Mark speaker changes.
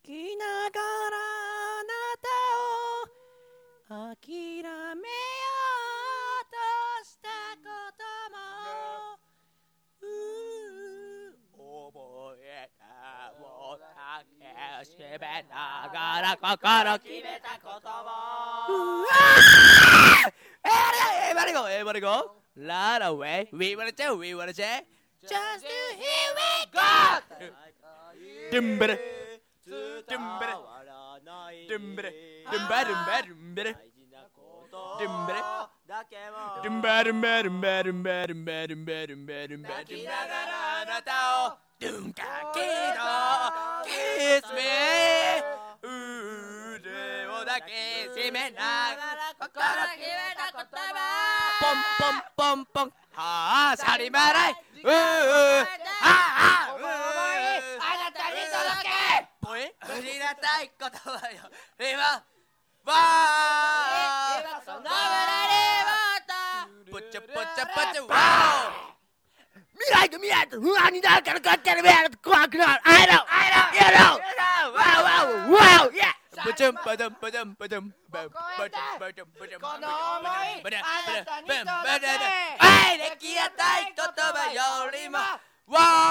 Speaker 1: きながらあなたを諦めようとしたことも覚えたを抱きしめながら心決めたこともEverybody go Run away We wanna jet Just to here we go Dumbere Dumbere Dumbere Dumbere Dumbere Dumbere Kiss me 腕を抱きしめながら心決めた言葉ポンポンポンポンはあシャリマライあなたに届けポイありがたい言葉よ今わー今その村にもっとぽちゃぽちゃぽちゃわー未来が見える不安になるからこっちに見えると怖くなる I know Wow Yeah パチャンパチャンパチャンパチャンパチャンパチャンパチャンこの想いあなたに届け愛できやたい言葉よりもわ